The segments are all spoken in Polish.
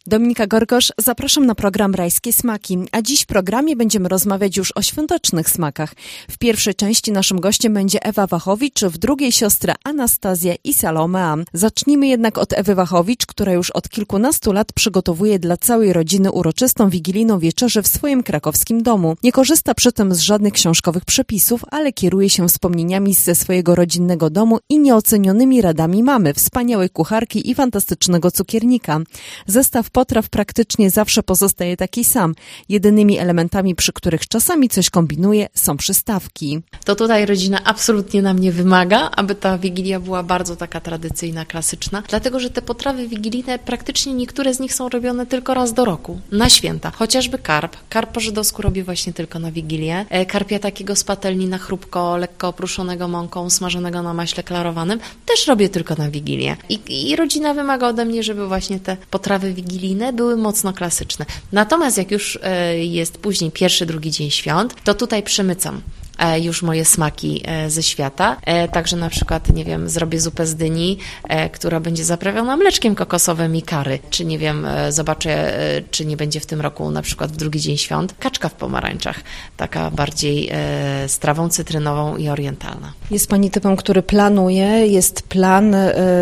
Dominika Gorgosz, zapraszam na program Rajskie Smaki, a dziś w programie będziemy rozmawiać już o świątecznych smakach. W pierwszej części naszym gościem będzie Ewa Wachowicz, w drugiej siostry Anastazja i Salomea. Zacznijmy jednak od Ewy Wachowicz, która już od kilkunastu lat przygotowuje dla całej rodziny uroczystą wigilijną wieczerzę w swoim krakowskim domu. Nie korzysta przy tym z żadnych książkowych przepisów, ale kieruje się wspomnieniami ze swojego rodzinnego domu i nieocenionymi radami mamy, wspaniałej kucharki i fantastycznego cukiernika. Zestaw potraw praktycznie zawsze pozostaje taki sam. Jedynymi elementami, przy których czasami coś kombinuje, są przystawki. To tutaj rodzina absolutnie nam nie wymaga, aby ta Wigilia była bardzo taka tradycyjna, klasyczna, dlatego że te potrawy wigilijne, praktycznie niektóre z nich są robione tylko raz do roku, na święta. Chociażby karp. Karp po żydowsku robię właśnie tylko na Wigilię. Karpia takiego z patelni na chrupko, lekko opruszonego mąką, smażonego na maśle klarowanym, też robię tylko na Wigilię. I rodzina wymaga ode mnie, żeby właśnie te potrawy wigilijne były mocno klasyczne. Natomiast jak już jest później pierwszy, drugi dzień świąt, to tutaj przemycam już moje smaki ze świata. Także na przykład, nie wiem, zrobię zupę z dyni, która będzie zaprawiona mleczkiem kokosowym i curry. Czy nie wiem, zobaczę, czy nie będzie w tym roku na przykład w drugi dzień świąt kaczka w pomarańczach. Taka bardziej z trawą cytrynową i orientalna. Jest Pani typem, który planuje, jest plan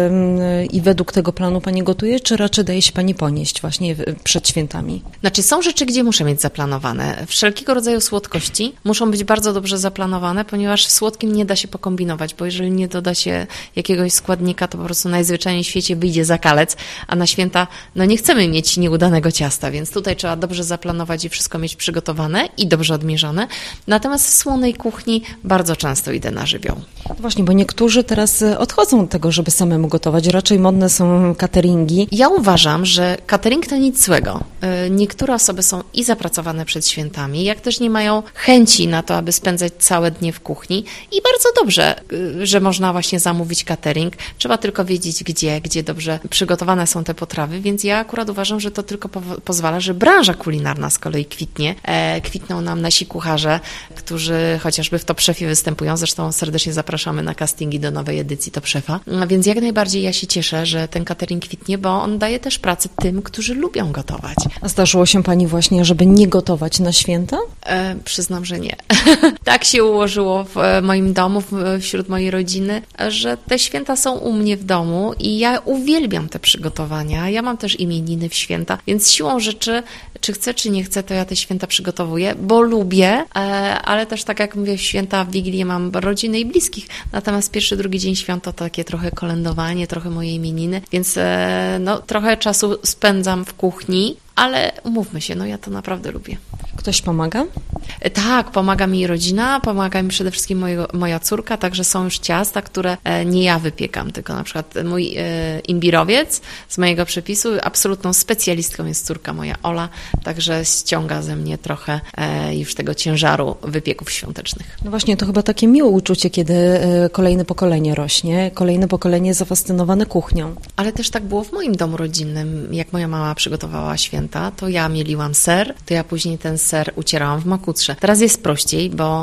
i według tego planu Pani gotuje, czy raczej daje się Pani ponieść właśnie przed świętami? Znaczy są rzeczy, gdzie muszę mieć zaplanowane. Wszelkiego rodzaju słodkości muszą być bardzo dobrze zaplanowane, ponieważ w słodkim nie da się pokombinować, bo jeżeli nie doda się jakiegoś składnika, to po prostu najzwyczajniej w świecie wyjdzie zakalec, a na święta nie chcemy mieć nieudanego ciasta, więc tutaj trzeba dobrze zaplanować i wszystko mieć przygotowane i dobrze odmierzone. Natomiast w słonej kuchni bardzo często idę na żywioł. Właśnie, bo niektórzy teraz odchodzą od tego, żeby samemu gotować. Raczej modne są cateringi. Ja uważam, że catering to nic złego. Niektóre osoby są i zapracowane przed świętami, jak też nie mają chęci na to, aby spędzać całe dnie w kuchni i bardzo dobrze, że można właśnie zamówić catering. Trzeba tylko wiedzieć, gdzie dobrze przygotowane są te potrawy, więc ja akurat uważam, że to tylko pozwala, że branża kulinarna z kolei kwitnie. Kwitną nam nasi kucharze, którzy chociażby w Top Szefie występują. Zresztą serdecznie zapraszamy na castingi do nowej edycji Top Szefa. Więc jak najbardziej ja się cieszę, że ten catering kwitnie, bo on daje też pracę tym, którzy lubią gotować. A zdarzyło się Pani właśnie, żeby nie gotować na święta? Przyznam, że nie. Tak się ułożyło w moim domu, wśród mojej rodziny, że te święta są u mnie w domu i ja uwielbiam te przygotowania. Ja mam też imieniny w święta, więc siłą rzeczy, czy chcę, czy nie chcę, to ja te święta przygotowuję, bo lubię, ale też tak jak mówię, w święta, w Wigilię mam rodziny i bliskich. Natomiast pierwszy, drugi dzień świąt to takie trochę kolędowanie, trochę moje imieniny, więc trochę czasu spędzam w kuchni, ale umówmy się, ja to naprawdę lubię. Ktoś pomaga? Tak, pomaga mi rodzina, pomaga mi przede wszystkim moja córka, także są już ciasta, które nie ja wypiekam, tylko na przykład mój imbirowiec z mojego przepisu, absolutną specjalistką jest córka moja Ola, także ściąga ze mnie trochę już tego ciężaru wypieków świątecznych. No właśnie, to chyba takie miłe uczucie, kiedy kolejne pokolenie rośnie, kolejne pokolenie zafascynowane kuchnią. Ale też tak było w moim domu rodzinnym, jak moja mama przygotowała święta, to ja mieliłam ser, to ja później ten ser ucierałam w makutrze. Teraz jest prościej, bo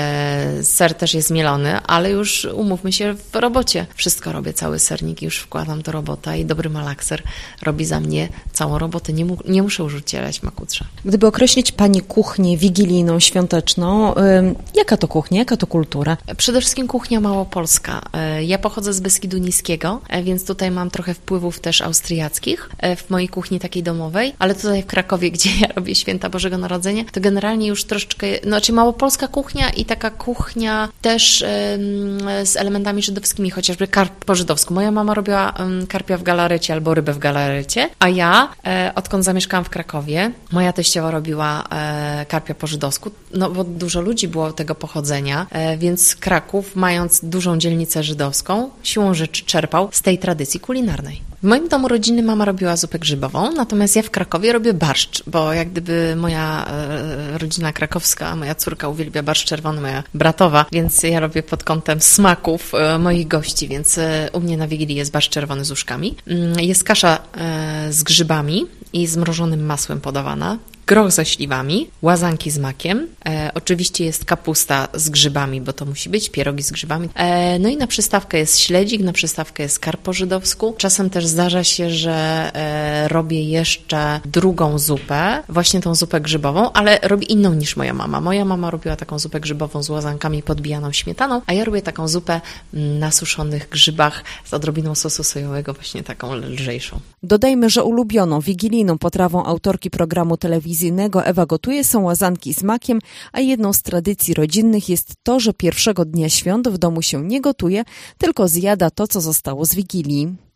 ser też jest mielony, ale już umówmy się, w robocie wszystko robię, cały sernik już wkładam do robota i dobry malakser robi za mnie całą robotę. Nie muszę już ucierać w makutrze. Gdyby określić Pani kuchnię wigilijną, świąteczną, jaka to kuchnia, jaka to kultura? Przede wszystkim kuchnia małopolska. Ja pochodzę z Beskidu Niskiego, więc tutaj mam trochę wpływów też austriackich w mojej kuchni takiej domowej, ale tutaj w Krakowie, gdzie ja robię święta Bożego Narodzenia, to generalnie już troszeczkę, małopolska kuchnia i taka kuchnia też z elementami żydowskimi, chociażby karp po żydowsku. Moja mama robiła karpia w galarecie albo rybę w galarecie, a ja, odkąd zamieszkałam w Krakowie, moja teściowa robiła karpia po żydowsku, bo dużo ludzi było tego pochodzenia, więc Kraków, mając dużą dzielnicę żydowską, siłą rzeczy czerpał z tej tradycji kulinarnej. W moim domu rodzinnym mama robiła zupę grzybową, natomiast ja w Krakowie robię barszcz, bo jak gdyby moja rodzina krakowska, moja córka uwielbia barszcz czerwony, moja bratowa, więc ja robię pod kątem smaków moich gości, więc u mnie na Wigilii jest barszcz czerwony z uszkami. Jest kasza z grzybami i z mrożonym masłem podawana. groch ze śliwami, łazanki z makiem, oczywiście jest kapusta z grzybami, bo to musi być, pierogi z grzybami. No i na przystawkę jest śledzik, na przystawkę jest karp po żydowsku. Czasem też zdarza się, że robię jeszcze drugą zupę, właśnie tą zupę grzybową, ale robię inną niż moja mama. Moja mama robiła taką zupę grzybową z łazankami podbijaną śmietaną, a ja robię taką zupę na suszonych grzybach z odrobiną sosu sojowego, właśnie taką lżejszą. Dodajmy, że ulubioną wigilijną potrawą autorki programu telewizyjnego Ewa Gotuje są łazanki z makiem, a jedną z tradycji rodzinnych jest to, że pierwszego dnia świąt w domu się nie gotuje, tylko zjada to, co zostało z Wigilii.